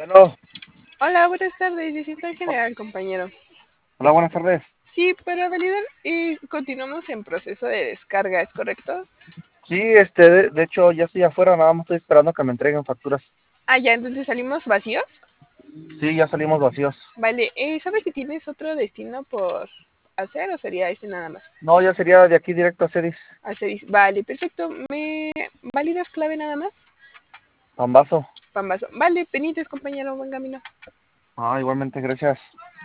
Bueno, Hola, buenas tardes. Distinto en general, compañero. hola, buenas tardes. Sí, para validar, continuamos en proceso de descarga, ¿es correcto? Sí, de hecho ya estoy afuera, nada más estoy esperando que me entreguen facturas. Ah, ya, entonces salimos vacíos. Sí, ya salimos vacíos. Vale, ¿sabes si tienes otro destino por hacer o sería ese nada más? No, ya sería de aquí directo a Ceris, Vale, perfecto. ¿Me validas clave nada más? Pambazo. Pambazo. Vale, pendientes, compañero, buen camino. Ah, igualmente, gracias.